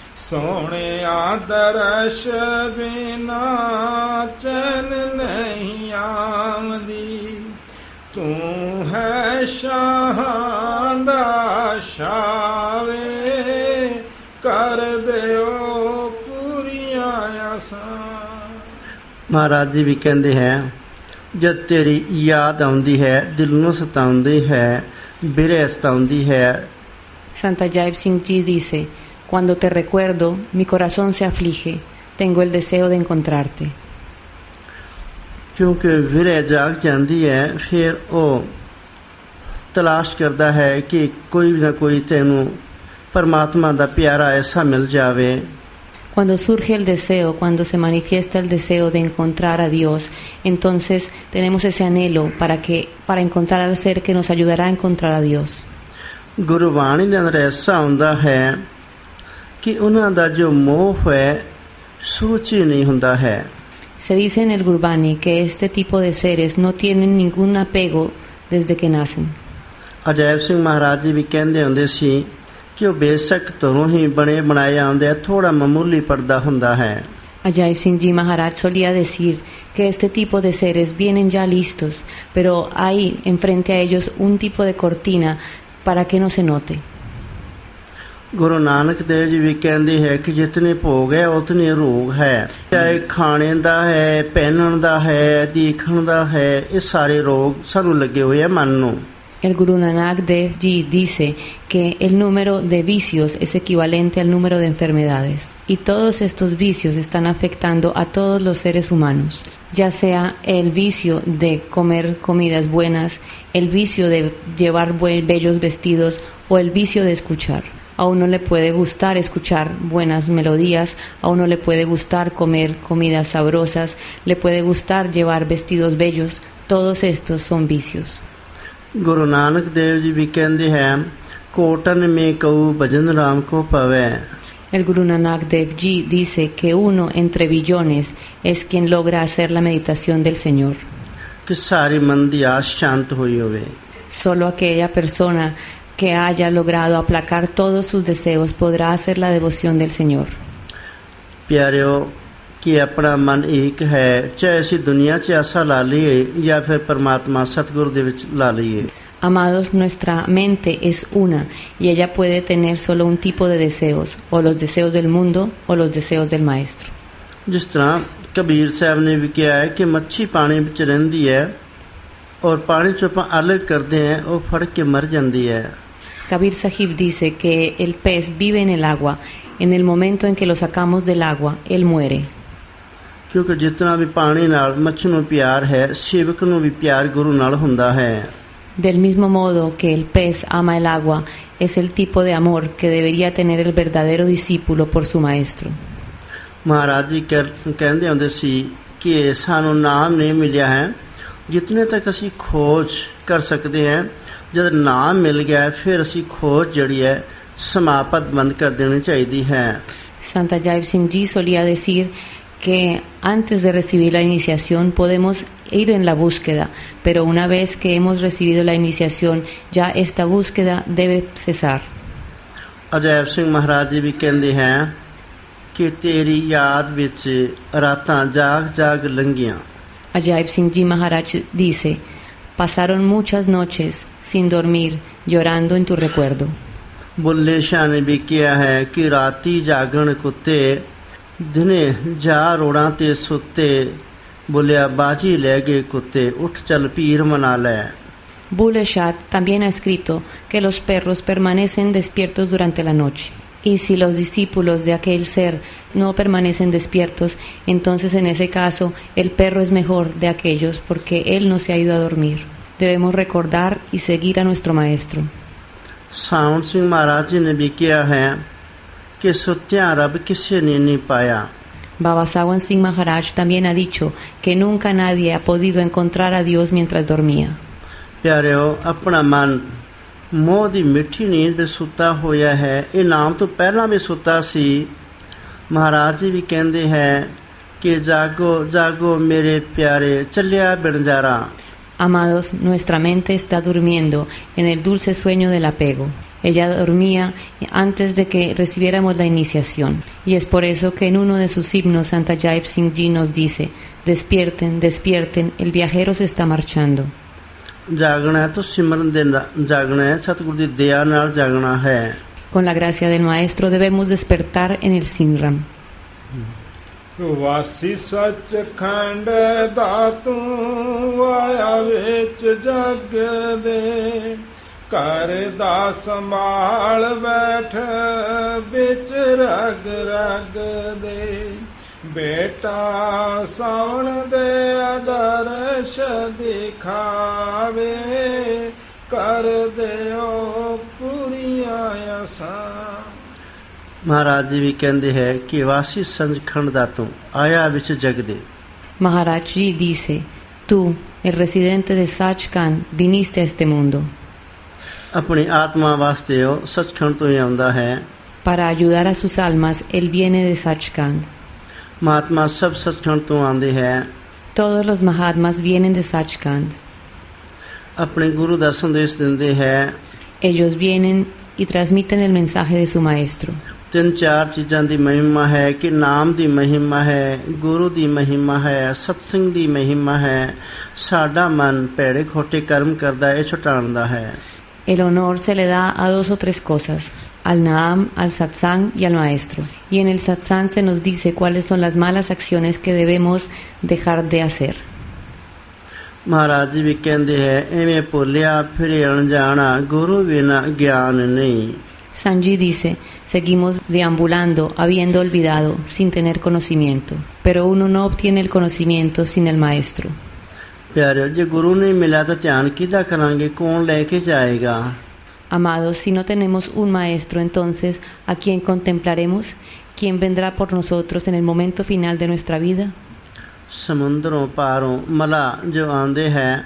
ਸੋਹਣਿਆ ਦਰਸ਼ ਬਿਨਾ ਚੈਨ ਨਹੀਂ ਆਵਦੀ। ਤੂੰ ਹੈ ਸ਼ਾਹਾਂ ਦਾ ਸ਼ਾਹ ਵੇ, ਕਰ ਦਿਓ ਪੂਰੀਆਂ ਆਸਾਂ। ਮਹਾਰਾਜ ਜੀ ਵੀ ਕਹਿੰਦੇ ਹੈ जब तेरी याद आउंदी है, दिल नूं सताउंदी है, बिरह सताउंदी है। Santajaib Singh Ji dice: cuando te recuerdo, mi corazón se aflige, tengo el deseo de encontrarte. क्योंकि विरह जाग जाती है, फिर वो तलाश करता है कि कोई ना कोई तेनू परमात्मा दा प्यारा ऐसा मिल जावे। Cuando surge el deseo, cuando se manifiesta el deseo de encontrar a Dios, entonces tenemos ese anhelo para que para encontrar al ser que nos ayudará a encontrar a Dios. Gurbani दे अंदर ऐसा हुंदा है कि उन्हां दा जो मोह है शुरू च नहीं हुंदा है। Se dice en el Gurbani que este tipo de seres no tienen ningún apego desde que nacen. Ajaib सिंह महाराज जी भी कहंदे हुंदे सी कि वो बेशक घरों ही बने बनाए आंदे, थोड़ा मामूली पर्दा हुंदा है। Ajaib Singh Ji Maharaj solía decir que este tipo de seres vienen ya listos, pero hay enfrente a ellos un tipo de cortina para que no se note. Guru नानक देव जी भी कहते हैं कि जितने भोग है उतने रोग है, चाहे खाने दा है, पहनन दा है, देखण दा है, ये सारे रोग सानू लगे हुए हैं मन नूं। El Guru Nanak Dev Ji dice que el número de vicios es equivalente al número de enfermedades y todos estos vicios están afectando a todos los seres humanos, ya sea el vicio de comer comidas buenas, el vicio de llevar bellos vestidos o el vicio de escuchar. A uno le puede gustar escuchar buenas melodías, a uno le puede gustar comer comidas sabrosas, le puede gustar llevar vestidos bellos, todos estos son vicios. Guru नानक देव जी भी कहते हैं कोटन में कऊ भजन राम को पवे। El Guru Nanak Dev Ji dice que uno entre billones es quien logra hacer la meditación del Señor. कि सारी मन दी आस शांत हुई होवे। Solo aquella persona que haya logrado aplacar todos sus deseos podrá hacer la devoción del Señor. प्यारियो कि अपना मन एक है, चाहे असी दुनिया च आसा ला लीए या फिर परमात्मा सतगुरु दे विच ला लीए। Amados, nuestra mente es una y ella puede tener solo un tipo de deseos, o los deseos del mundo o los deseos del Maestro. जिस तरह कबीर साहब ने भी किया है कि मच्छी पानी विच रहिंदी है और पानी चों आपां अलग करते हैं वो फड़ के मर जाती है। Kabir Sahib dice que el pez vive en el agua. En el momento en que lo sacamos del agua, él muere. क्योंकि जितना भी पानी नाल मच्छी नूं प्यार है, सेवक नूं भी प्यार गुरु नाल हुंदा है। Del mismo modo que el pez ama el agua, es el tipo de amor que debería tener el verdadero discípulo por su maestro. महाराज जी कहते होंदे सी कि सानू नाम नहीं मिलिया है, जितने तक असी खोज कर सकते हैं, जब नाम मिल गया है फिर असी खोज जड़ी है समाप्त बंद कर देनी चाहिए है। Santa Jaib Singh Ji solía decir que antes de recibir la iniciación podemos ir en la búsqueda, pero una vez que hemos recibido la iniciación, ya esta búsqueda debe cesar. Ajaib सिंह महाराज जी भी कहते हैं कि तेरी याद विच रातां जाग जाग लंघियां। Ajaib Singh Ji Maharaj dice, pasaron muchas noches sin dormir, llorando en tu recuerdo. Bulleh शाह ने भी किया है कि राती जागण कुत्ते दिने जा रोड़ा ते सुते, बोलिया बाजी ले गए कुत्ते उठ चल पीर मना ले। Bulleh Shah también ha escrito que los perros permanecen despiertos durante la noche. Y si los discípulos de aquel ser no permanecen despiertos, entonces en ese caso el perro es mejor de aquellos porque él no se ha ido a dormir. Debemos recordar y seguir a nuestro maestro. साउंड सिंह महाराज जी ने भी किया है कि सुत्या रब किसी ने नहीं पाया। Baba Sawan Singh Maharaj también ha dicho que nunca nadie ha podido encontrar a Dios mientras dormía. प्यारेओ अपना मन मोह दी मिठी नींद में सुता होया है, ये नाम तो पहला भी सुता सी। महाराज जी भी कहते हैं कि जागो जागो मेरे प्यारे चलिया बिनजारा। Amados, nuestra mente está durmiendo en el dulce sueño del apego. Ella dormía antes de que recibiéramos la iniciación. Y es por eso que en uno de sus himnos Santa Jaib Singh Ji nos dice, despierten, despierten, el viajero se está marchando. जागना है तो सिमरन दे जागना है, सतगुरु दी दया नाल जागना है। Con la gracia del Maestro debemos despertar en el Sinram. ਵਾਸੀ ਸੱਚਖੰਡ ਦਾਤੂ ਆਇਆ ਵਿੱਚ ਜਗ ਦੇ, ਘਰ ਦਾ ਸੰਭਾਲ ਬੈਠ ਵਿੱਚ ਰਗ ਰਗ ਦੇ, ਬੇਟਾ ਸਾਵਣ ਦੇ ਆਦਰਸ਼ ਦਿਖਾਵੇ, ਕਰ ਦਿਓ ਪੂਰੀਆਂ ਆਸਾਂ। महाराज जी भी कहते हैं कि वासी सचखंड दातों आया विच जग दे। Maharaj Ji dice, tú, el residente de Sachkhand, viniste a este mundo. अपनी आत्मा वास्ते हो सचखंड तो ही आंदा है। Para ayudar a sus almas, él viene de Sachkhand. महात्मा सब सचखंड तो आंदे हैं। Todos los Mahatmas vienen de Sachkhand. अपने गुरु दा संदेश दिंदे हैं। Ellos vienen y transmiten el mensaje de su maestro. तीन चार चीज़ां दी महिमा है कि नाम दी महिमा है, गुरु दी महिमा है, सत्संग दी महिमा है, साडा मन पैड़े खोटे कर्म करदा है छुटांदा है। El honor se le da a dos o tres cosas, al Naam, al Satsang y al Maestro. Y en el Satsang se nos dice cuáles son las malas acciones que debemos dejar de hacer. महाराज जी भी कहते हैं एवें भुलिया फिरे अनजाना, गुरु बिना ज्ञान नहीं। Sanji dice, seguimos deambulando, habiendo olvidado, sin tener conocimiento. Pero uno no obtiene el conocimiento sin el Maestro. प्यारे जे गुरु नहीं मिला तो ध्यान किदा करांगे, कौन लेके जाएगा। Amados, si no tenemos un Maestro, entonces, ¿a quién contemplaremos? ¿Quién vendrá por nosotros en el momento final de nuestra vida? समुद्रों पारों मला जो आंदे हैं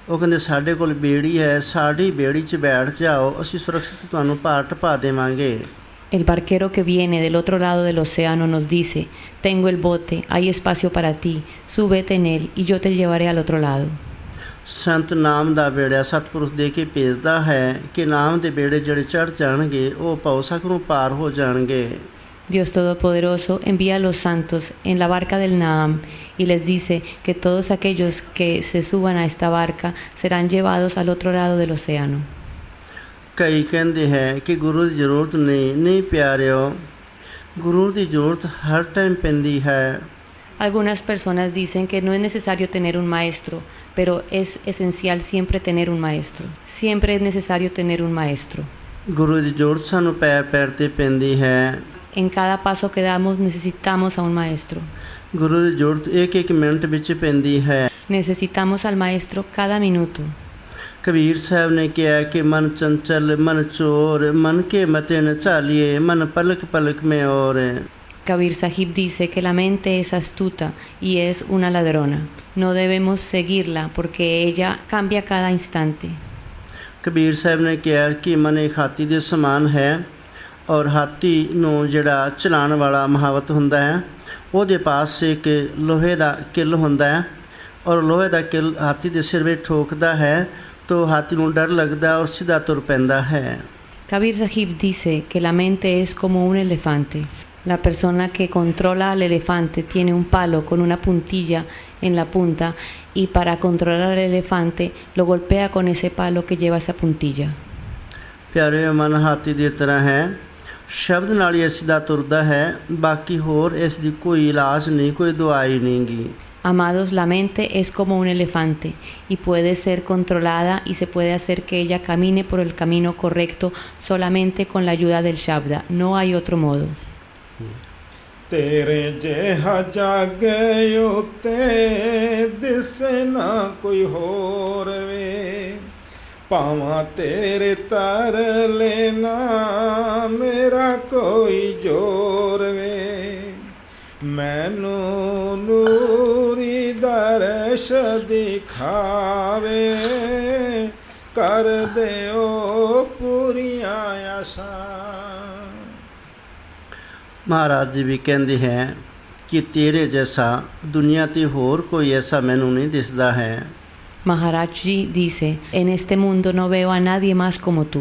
ਉਹ ਕਹਿੰਦੇ ਸਾਡੇ ਕੋਲ ਬੇੜੀ ਹੈ, ਸਾਡੀ ਬੇੜੀ 'ਚ ਬੈਠ ਜਾਓ, ਅਸੀਂ ਸੁਰੱਖਿਅਤ ਤੁਹਾਨੂੰ ਪਾਰ ਟਪਾ ਦੇਵਾਂਗੇ। El barquero que viene del otro lado del océano nos dice, tengo el bote, hay espacio para ti, súbete en él y yo te llevaré al otro lado. ਸੰਤ ਨਾਮ ਦਾ ਬੇੜਾ ਸਤਿਪੁਰਸ਼ ਦੇ ਕੇ ਭੇਜਦਾ ਹੈ ਕਿ ਨਾਮ ਦੇ ਬੇੜੇ ਜਿਹੜੇ ਚੜ੍ਹ ਜਾਣਗੇ ਉਹ ਭਉ-ਸਾਗਰ ਨੂੰ ਪਾਰ ਹੋ ਜਾਣਗੇ। Dios Todopoderoso envía a los santos en la barca del Naam y les dice que todos aquellos que se suban a esta barca serán llevados al otro lado del océano. ਕਈ ਕਹਿੰਦੇ ਹੈ ਕਿ ਗੁਰੂ ਦੀ ਜ਼ਰੂਰਤ ਨਹੀਂ। ਨਹੀਂ ਪਿਆਰਿਓ, ਗੁਰੂ ਦੀ ਜ਼ਰੂਰਤ ਹਰ ਟਾਈਮ ਪੈਂਦੀ ਹੈ। Algunas personas dicen que no es necesario tener un maestro, pero es esencial siempre tener un maestro. Siempre es necesario tener un maestro. ਗੁਰੂ ਦੀ ਜ਼ਰੂਰਤ ਸਾਨੂੰ ਪੈਰ ਪੈਰ 'ਤੇ ਪੈਂਦੀ ਹੈ। En cada paso que damos necesitamos a un maestro. ਗੁਰੂ ਦੀ ਜ਼ਰੂਰਤ ਇੱਕ ਇੱਕ ਮਿੰਟ ਵਿੱਚ ਪੈਂਦੀ ਹੈ। Necesitamos al maestro cada minuto. Kabir ਸਾਹਿਬ ਨੇ ਕਿਹਾ ਕਿ ਮਨ ਚੰਚਲ ਮਨ ਚੋਰ ਮਨ ਕੇ ਮਤੇ ਨ ਚਾਲੀਏ ਮਨ ਪਲਕ ਪਲਕ ਮੈਂ ਔਰ। Kabir Sahib dice que la mente es astuta y es una ladrona. No debemos seguirla porque ella cambia cada instante. Kabir ਸਾਹਿਬ ਨੇ ਕਿਹਾ ਕਿ ਮਨ ਇੱਕ ਹਾਥੀ ਦੇ ਸਮਾਨ ਹੈ ਔਰ ਹਾਥੀ ਨੂੰ ਜਿਹੜਾ ਚਲਾਉਣ ਵਾਲਾ ਮਹਾਵਤ ਹੁੰਦਾ ਹੈ ਉਹਦੇ ਪਾਸ ਇੱਕ ਲੋਹੇ ਦਾ ਕਿੱਲ ਹੁੰਦਾ ਹੈ ਔਰ ਲੋਹੇ ਦਾ ਕਿੱਲ ਹਾਥੀ ਦੇ ਸਿਰ ਵਿੱਚ ਠੋਕਦਾ ਹੈ ਤਾਂ ਹਾਥੀ ਨੂੰ ਡਰ ਲੱਗਦਾ ਔਰ ਸਿੱਧਾ ਤੁਰ ਪੈਂਦਾ ਹੈ। Kabir Sahib dice que la mente es como un elefante. La persona que controla al elefante tiene un palo con una puntilla en la punta y para controlar al elefante lo golpea con ese palo que lleva esa puntilla. ਪਿਆਰੇ ਮਨ ਹਾਥੀ ਦੀ ਤਰ੍ਹਾਂ ਹੈ, ਸ਼ਬਦ ਨਾਲ ਹੀ ਸਿੱਧਾ ਤੁਰਦਾ ਹੈ, ਬਾਕੀ ਹੋਰ ਇਸ ਦੀ ਕੋਈ ਇਲਾਜ ਨਹੀਂ, ਕੋਈ ਦਵਾਈ ਨਹੀਂ ਗੀ। Amados, la mente es como un elefante y puede ser controlada y se puede hacer que ella camine por el camino correcto solamente con la ayuda del Shabda. No hay otro modo. ਤੇਰੇ ਜਿਹਾ ਜਾਗੇ ਉਤੇ ਦਿਸੇ ਨਾ ਕੋਈ ਹੋਰ ਵੇ, ਭਾਵਾਂ ਤੇਰੇ ਤਰ ਲੈਣਾ ਮੇਰਾ ਕੋਈ ਜੋਰ ਵੇ, ਮੈਨੂੰ ਨੂਰੀ ਦਰਸ਼ ਦਿਖਾਵੇ ਕਰ ਦਿਓ ਪੂਰੀਆਂ ਆਸਾਂ। ਮਹਾਰਾਜ ਜੀ ਵੀ ਕਹਿੰਦੇ ਹੈ ਕਿ ਤੇਰੇ ਜੈਸਾ ਦੁਨੀਆ 'ਤੇ ਹੋਰ ਕੋਈ ਐਸਾ ਮੈਨੂੰ ਨਹੀਂ ਦਿਸਦਾ ਹੈ। Maharaj Ji dice, en este mundo no veo a nadie más como tú.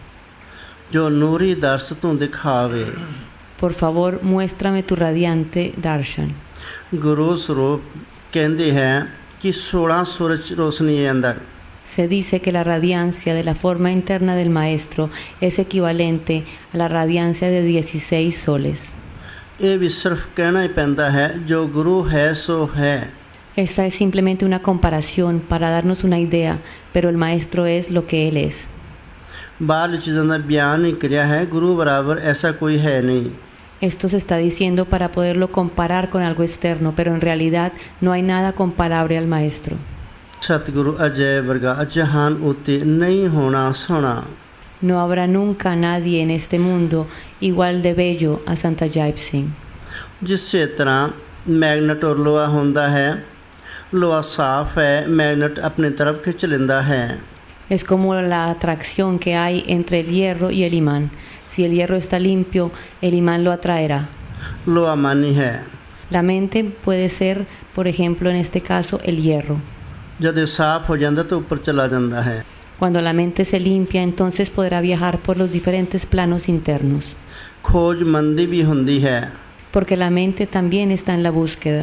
ਜੋ ਨੂਰੀ ਦਰਸ ਤੂੰ ਦਿਖਾਵੇ। Por favor, muéstrame tu radiante darshan. ਗੁਰੂ ਸਰੂਪ ਕਹਿੰਦੇ ਹੈ ਕਿ ਸੋਲਾਂ ਸੂਰਜ ਰੋਸ਼ਨੀ ਹੈ ਅੰਦਰ। Se dice que la radiancia de la forma interna del maestro es equivalente a la radiancia de dieciséis soles. ਇਹ ਵੀ ਸਿਰਫ ਕਹਿਣਾ ਹੀ ਪੈਂਦਾ ਹੈ, ਜੋ ਗੁਰੂ ਹੈ ਸੋ ਹੈ। Esta es simplemente una comparación para darnos una idea, pero el maestro es lo que él es. ਬਾਹਰਲੀ ਚੀਜ਼ਾਂ ਦਾ ਬਿਆਨ ਹੀ ਕਰਿਆ ਹੈ, ਗੁਰੂ ਬਰਾਬਰ ਐਸਾ ਕੋਈ ਹੈ ਨਹੀਂ। Esto se está diciendo para poderlo comparar con algo externo, pero en realidad no hay nada comparable al maestro. ਸਤਿਗੁਰੂ ਅਜੈ ਵਰਗਾ ਜਹਾਨ ਉੱਤੇ ਨਹੀਂ ਹੋਣਾ ਸੋਹਣਾ। No habrá nunca nadie en este mundo igual de bello a Santa Jaip Singh. ਜਿਸੇ ਤਰ੍ਹਾਂ ਮੈਗਨੇਟ ਔਰ ਲੋਹਾ ਹੁੰਦਾ ਹੈ, ਲੋਹਾ ਸਾਫ਼ ਹੈ, ਮੈਗਨੇਟ ਆਪਣੀ ਤਰਫ ਖਿੱਚ ਲੈਂਦਾ ਹੈ। Es como la atracción que hay entre el hierro y el imán. Si el hierro está limpio, el imán lo atraerá. ਲੋਹਾ ਮਾਨੀ ਹੈ। La mente puede ser, por ejemplo, en este caso, el hierro. ਜਦ ਇਹ ਸਾਫ਼ ਹੋ ਜਾਂਦਾ ਤਾਂ ਉੱਪਰ ਚਲਾ ਜਾਂਦਾ ਹੈ। Cuando la mente se limpia, entonces podrá viajar por los diferentes planos internos. ਖੋਜ ਮੰਦੀ ਵੀ ਹੁੰਦੀ ਹੈ। Porque la mente también está en la búsqueda.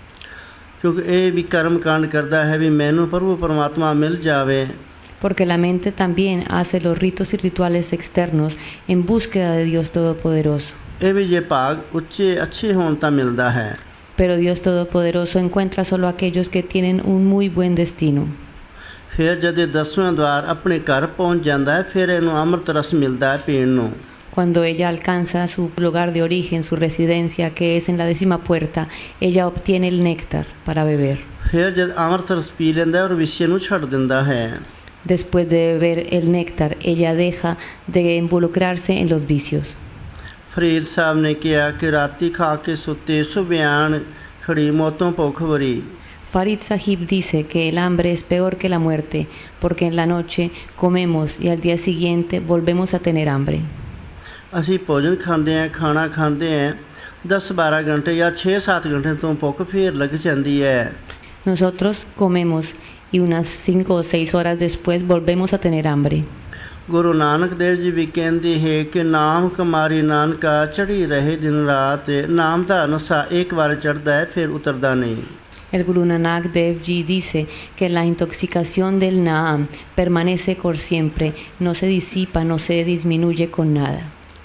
ਕਿਉਂਕਿ ਇਹ ਵੀ ਕਰਮ ਕਾਂਡ ਕਰਦਾ ਹੈ ਵੀ ਮੈਨੂੰ ਪ੍ਰਭੂ ਪਰਮਾਤਮਾ ਮਿਲ ਜਾਵੇ। Porque la mente también hace los ritos y rituales externos en búsqueda de Dios Todopoderoso. ਇਹ ਵੀ ਜੇ ਭਾਗ ਉੱਚੇ ਅੱਛੇ ਹੋਣ ਤਾਂ ਮਿਲਦਾ ਹੈ। Pero Dios Todopoderoso encuentra solo a aquellos que tienen un muy buen destino. ਫਿਰ ਜਦ ਇਹ ਦਸਵੇਂ ਦੁਆਰ ਆਪਣੇ ਘਰ ਪਹੁੰਚ ਜਾਂਦਾ ਹੈ, ਫਿਰ ਇਹਨੂੰ ਅੰਮ੍ਰਿਤ ਰਸ ਮਿਲਦਾ ਹੈ ਪੀਣ ਨੂੰ। Cuando ella alcanza su lugar de origen, su residencia, que es en la décima puerta, ella obtiene el néctar para beber. ਫਿਰ ਜਦ ਅੰਮ੍ਰਿਤ ਰਸ ਪੀ ਲੈਂਦਾ ਔਰ ਵਿਸ਼ੇ ਨੂੰ ਛੱਡ ਦਿੰਦਾ ਹੈ। Después de beber el néctar, ella deja de involucrarse en los vicios. Farid ਸਾਹਿਬ ਨੇ ਕਿਹਾ ਕਿ ਰਾਤੀ ਖਾ ਕੇ ਸੁੱਤੇ ਸੁਬਿਆਨ ਖੜੀ ਮੌਤੋਂ ਭੁੱਖ ਵਰੀ। Farid Sahib dice que el hambre es peor que la muerte, porque en la noche comemos y al día siguiente volvemos a tener hambre. ਅਸੀਂ ਭੋਜਨ ਖਾਂਦੇ ਹਾਂ, ਖਾਣਾ ਖਾਂਦੇ ਹਾਂ, ਦਸ ਬਾਰਾਂ ਘੰਟੇ ਜਾਂ ਛੇ ਸੱਤ ਘੰਟੇ ਤੋਂ ਭੁੱਖ ਫੇਰ ਲੱਗ ਜਾਂਦੀ ਹੈ। Nosotros comemos y unas cinco o seis horas después volvemos a tener hambre. Guru ਨਾਨਕ ਦੇਵ ਜੀ ਵੀ ਕਹਿੰਦੇ ਹੈ ਕਿ ਨਾਮ ਕਮਾਰੀ ਨਾਨਕਾ ਚੜੀ ਰਹੇ ਦਿਨ ਰਾਤ, ਨਾਮ ਦਾ ਨਸ਼ਾ ਇੱਕ ਵਾਰ ਚੜ੍ਹਦਾ ਹੈ ਫਿਰ ਉਤਰਦਾ ਨਹੀਂ। El Guru Nanak Dev Ji dice que la intoxicación del Naam permanece por siempre, no se disipa, no se disminuye con nada.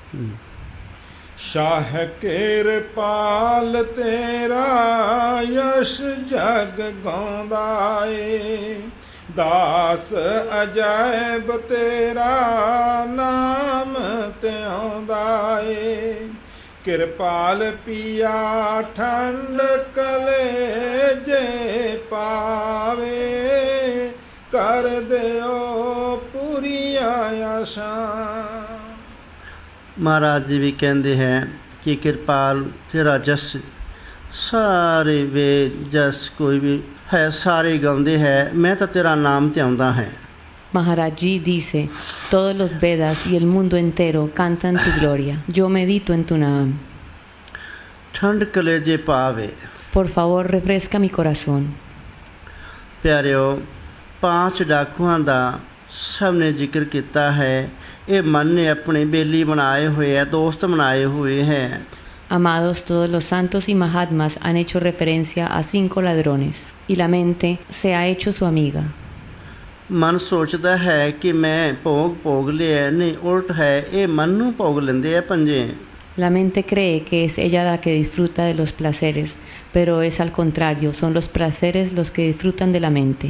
ਸ਼ਾਹ ਕਿਰਪਾਲ ਤੇਰਾ ਯਸ਼ ਜਗ ਗਾਉਂਦਾ ਏ, ਦਾਸ ਅਜਾਇਬ ਤੇਰਾ ਨਾਮ ਧਿਆਉਂਦਾ ਏ। ਕਿਰਪਾਲ ਪੀਆ ਠੰਡ ਕਲੇਜੇ ਪਾਵੇ, ਕਰ ਦਿਓ ਪੂਰੀਆਂ ਆਸ਼ਾਂ। ਮਹਾਰਾਜ ਜੀ ਵੀ ਕਹਿੰਦੇ ਹੈ ਕਿ ਕਿਰਪਾਲ ਤੇਰਾ ਜਸ, ਸਾਰੇ ਵੇਦ ਜਸ ਕੋਈ ਵੀ ਹੈ ਸਾਰੇ ਗਾਉਂਦੇ ਹੈ, ਮੈਂ ਤਾਂ ਤੇਰਾ ਨਾਮ ਧਿਆਉਂਦਾ ਹੈ। Maharaj Ji dice, todos los Vedas y el mundo entero cantan tu gloria. Yo medito en tu Naam. ਠੰਡ ਕਲੇਜੇ ਪਾਵੇ। Por favor, refresca mi corazón. ਪਿਆਰਿਓ, ਪਾਂਚ ਡਾਕੂਆਂ ਦਾ ਸਭ ਨੇ ਜ਼ਿਕਰ ਕੀਤਾ ਹੈ। ਇਹ ਮਨ ਨੇ ਆਪਣੇ ਬੇਲੀ ਬਣਾਏ ਹੋਏ ਹੈ, ਦੋਸਤ ਬਣਾਏ ਹੋਏ ਹੈ। Amados, todos los santos y mahatmas han hecho referencia a cinco ladrones y la mente se ha hecho su amiga. ਮਨ ਸੋਚਦਾ ਹੈ ਕਿ ਮੈਂ ਭੋਗ ਭੋਗ ਲਿਆ, ਨਹੀਂ ਉਲਟ ਹੈ, ਇਹ ਮਨ ਨੂੰ ਭੋਗ ਲੈਂਦੇ ਆ ਪੰਜੇ। La mente cree que es ella la que disfruta de los placeres, pero es al contrario, son los placeres los que disfrutan de la mente.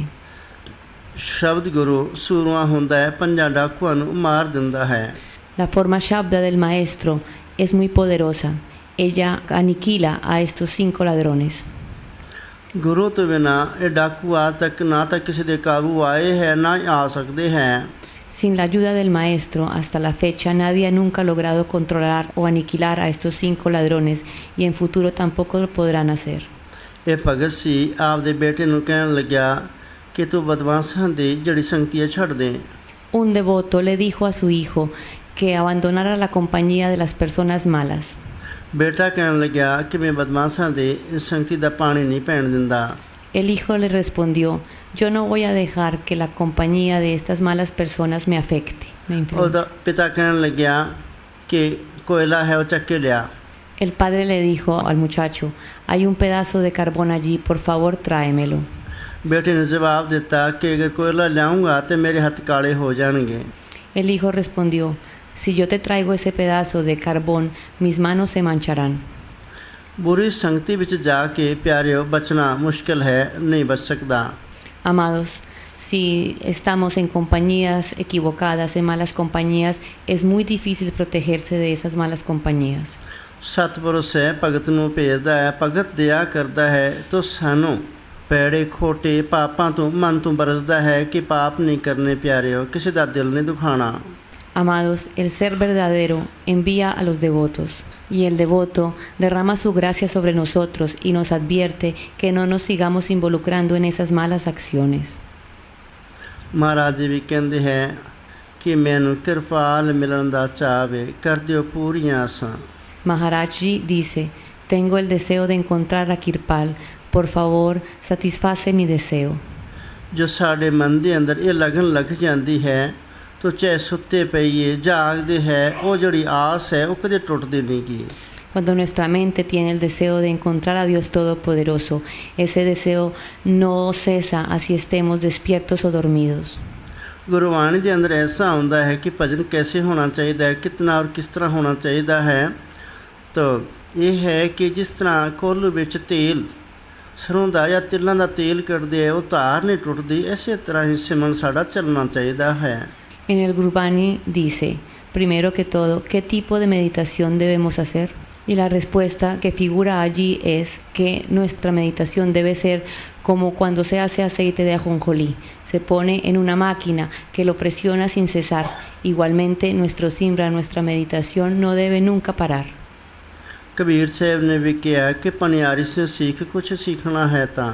ਸ਼ਬਦ ਗੁਰੂ ਸੂਰਮਾ ਹੁੰਦਾ ਹੈ, ਪੰਜਾਂ ਡਾਕੂਆਂ ਨੂੰ ਮਾਰ ਦਿੰਦਾ ਹੈ। La forma Shabda del maestro es muy poderosa. Ella aniquila a estos cinco ladrones. ਗੁਰੂ ਤੋਂ ਬਿਨਾ ਇਹ ਡਾਕੂ ਆ ਤੱਕ ਨਾ ਤਾਂ ਕਿਸੇ ਦੇ ਕਾਬੂ ਆਏ ਹੈ ਨਾ ਆ ਸਕਦੇ ਹੈ। Sin la ayuda del maestro, hasta la fecha nadie ha nunca logrado controlar o aniquilar a estos cinco ladrones y en futuro tampoco lo podrán hacer. ਇਹ ਭਗਤ ਸੀ ਆਪਦੇ ਬੇਟੇ ਨੂੰ ਕਹਿਣ ਲੱਗਿਆ ਕਿ ਤੂੰ ਬਦਮਾਸ਼ਾਂ ਦੀ ਜਿਹੜੀ ਸੰਗਤੀ ਛੱਡ ਦੇ। Un devoto le dijo a su hijo que abandonara la compañía de las personas malas. ਬੇਟਾ ਕਹਿਣ ਲੱਗਿਆ ਕਿ ਮੈਂ ਬਦਮਾਸ਼ਾਂ ਦੀ ਸੰਗਤੀ ਦਾ ਪਾਣੀ ਨਹੀਂ ਪੈਣ ਦਿੰਦਾ। El hijo le respondió, yo no voy a dejar que la compañía de estas malas personas me afecte. Me influye. ਉਹਦਾ ਪਿਤਾ ਕਹਿਣ ਲੱਗਿਆ ਕਿ ਕੋਇਲਾ ਹੈ ਉਹ ਚੱਕ ਕੇ ਲਿਆ। El padre le dijo al muchacho, hay un pedazo de carbón allí, por favor tráemelo. ਬੇਟੇ ਨੇ ਜਵਾਬ ਦਿੱਤਾ ਕਿ ਅਗਰ ਕੋਇਲਾ ਲਿਆਉਂਗਾ ਤੇ ਮੇਰੇ ਹੱਥ ਕਾਲੇ ਹੋ ਜਾਣਗੇ। El hijo respondió, si yo te traigo ese pedazo de carbón, mis manos se mancharán. ਬੁਰੀ ਸੰਗਤੀ ਵਿੱਚ ਜਾ ਕੇ ਪਿਆਰਿਓ ਬਚਣਾ ਮੁਸ਼ਕਿਲ ਹੈ, ਨਹੀਂ ਬਚ ਸਕਦਾ। Amados, si estamos en compañías equivocadas, en malas compañías, es muy difícil protegerse de esas malas compañías. ਸਤਿਪੁਰਸ਼ ਹੈ, ਭਗਤ ਨੂੰ ਭੇਜਦਾ ਹੈ, ਭਗਤ ਦਇਆ ਕਰਦਾ ਹੈ ਤਾਂ ਸਾਨੂੰ ਪੈੜੇ ਖੋਟੇ ਪਾਪਾਂ ਤੋਂ ਮਨ ਤੋਂ ਬਰਸਦਾ ਹੈ ਕਿ ਪਾਪ ਨਹੀਂ ਕਰਨੇ ਪਿਆਰਿਓ, ਕਿਸੇ ਦਾ ਦਿਲ ਨਹੀਂ ਦੁਖਾਣਾ। Amados, el ser verdadero envía a los devotos y el devoto derrama su gracia sobre nosotros y nos advierte que no nos sigamos involucrando en esas malas acciones. Maharaj ਜੀ ਵੀ ਕਹਿੰਦੇ ਹੈ ਕਿ ਮੈਨੂੰ ਕਿਰਪਾਲ ਮਿਲਣ ਦਾ ਚਾਹਵੇ, ਕਰ ਦਿਓ ਪੂਰੀਆਂ ਆਸਾਂ। Maharaj Ji dice, tengo el deseo de encontrar a Kirpal, por favor satisface mi deseo. ਜੋ ਸਾਡੇ ਮਨ ਦੇ ਅੰਦਰ ਇਹ ਲਗਨ ਲੱਗ ਜਾਂਦੀ ਹੈ ਤੋ ਚਾਹੇ ਸੁੱਤੇ ਪਈਏ ਜਾਗਦੇ ਹੈ, ਉਹ ਜਿਹੜੀ ਆਸ ਹੈ ਉਹ ਕਦੇ ਟੁੱਟਦੀ ਨਹੀਂ ਗੀ। Cuando nuestra mente tiene el deseo de encontrar a Dios Todopoderoso, ese deseo no cesa así estemos despiertos o dormidos. Gurbani ਦੇ ਅੰਦਰ ਐਸਾ ਹੁੰਦਾ ਹੈ ਕਿ ਭਜਨ ਕੈਸੇ ਹੋਣਾ ਚਾਹੀਦਾ ਹੈ, ਕਿਤਨਾ ਔਰ ਕਿਸ ਤਰ੍ਹਾਂ ਹੋਣਾ ਚਾਹੀਦਾ ਹੈ। ਤਾਂ ਇਹ ਹੈ ਕਿ ਜਿਸ ਤਰ੍ਹਾਂ ਕੋਲੂ ਵਿੱਚ ਤੇਲ ਸਰੋਂ ਦਾ ਜਾਂ ਤਿਲਾਂ ਦਾ ਤੇਲ ਕੱਢਦੇ ਹੈ, ਉਹ ਧਾਰ ਨਹੀਂ ਟੁੱਟਦੀ, ਇਸੇ ਤਰ੍ਹਾਂ ਹੀ ਸਿਮਰਨ ਸਾਡਾ ਚੱਲਣਾ ਚਾਹੀਦਾ ਹੈ। En el Gurbani dice, primero que todo, ¿qué tipo de meditación debemos hacer? Y la respuesta que figura allí es que nuestra meditación debe ser como cuando se hace aceite de ajonjolí. Se pone en una máquina que lo presiona sin cesar. Igualmente, nuestro simbra, nuestra meditación no debe nunca parar. Kabir ਸਾਹਿਬ ਨੇ ਵੀ ਕਿਹਾ ਕਿ ਪਨਿਆਰੀ ਸੇ ਸੀਖ ਕੁਛ ਸਿੱਖਣਾ ਹੈ ਤਾਂ।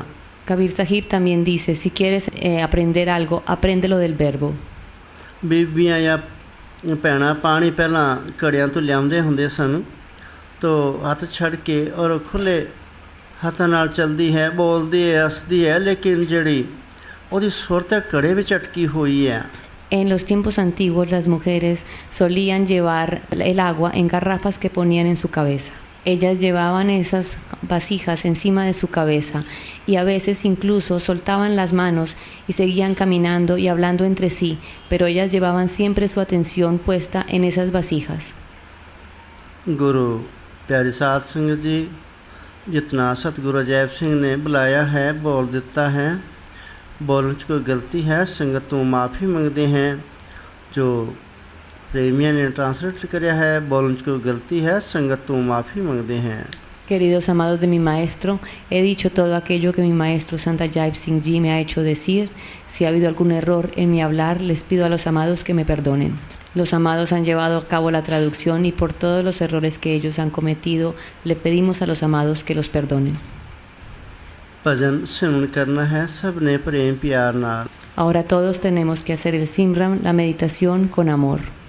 Kabir Sahib también dice, si quieres eh, aprender algo, apréndelo del verbo. ਬੀਬੀਆਂ ਜਾਂ ਭੈਣਾਂ ਪਾਣੀ ਪਹਿਲਾਂ ਘੜਿਆਂ ਤੋਂ ਲਿਆਉਂਦੇ ਹੁੰਦੇ ਸਨ ਤੋ ਹੱਥ ਛੱਡ ਕੇ ਔਰ ਖੁੱਲੇ ਹੱਥਾਂ ਨਾਲ ਚਲਦੀ ਹੈ, ਬੋਲਦੀ ਹੈ, ਹੱਸਦੀ ਹੈ, ਲੇਕਿਨ ਜਿਹੜੀ ਉਹਦੀ ਸੁਰਤ ਘੜੇ ਵਿੱਚ ਅਟਕੀ ਹੋਈ ਹੈ। En los tiempos antiguos las mujeres solían llevar el agua en garrafas que ponían en su cabeza. Ellas llevaban esas vasijas encima de su cabeza y a veces incluso soltaban las manos y seguían caminando y hablando entre sí, pero ellas llevaban siempre su atención puesta en esas vasijas. ਗੁਰੂ ਪਿਆਰੀ ਸਾਧ ਸੰਗਤ ਜੀ, ਜਿਤਨਾ ਸਤਿਗੁਰੂ ਅਜੈਬ ਸਿੰਘ ਨੇ ਬੁਲਾਇਆ ਹੈ, ਬੋਲ ਦਿੱਤਾ ਹੈ। ਬੋਲਣ 'ਚ ਕੋਈ ਗਲਤੀ ਹੈ ਸੰਗਤ ਤੋਂ ਮਾਫੀ ਮੰਗਦੇ ਹਾਂ। ਜੋ ਪ੍ਰੇਮੀਆਂ ਨੇ ਟ੍ਰਾਂਸਲੇਟ ਕਰਿਆ ਹੈ, ਬੋਲਣ 'ਚ ਕੋਈ ਗਲਤੀ ਹੈ ਸੰਗਤ ਤੋਂ ਮਾਫੀ ਮੰਗਦੇ ਹਾਂ। Queridos amados de mi maestro, he dicho todo aquello que mi maestro Santa Jaip Singh Ji me ha hecho decir. Si ha habido algún error en mi hablar, les pido a los amados que me perdonen. Los amados han llevado a cabo la traducción y por todos los errores que ellos han cometido, le pedimos a los amados que los perdonen. ਭਜਨ ਸਿਮਰਨ ਕਰਨਾ ਹੈ ਸਭ ਨੇ ਪ੍ਰੇਮ ਪਿਆਰ ਨਾਲ। Ahora todos tenemos que hacer el Simram, la meditación con amor.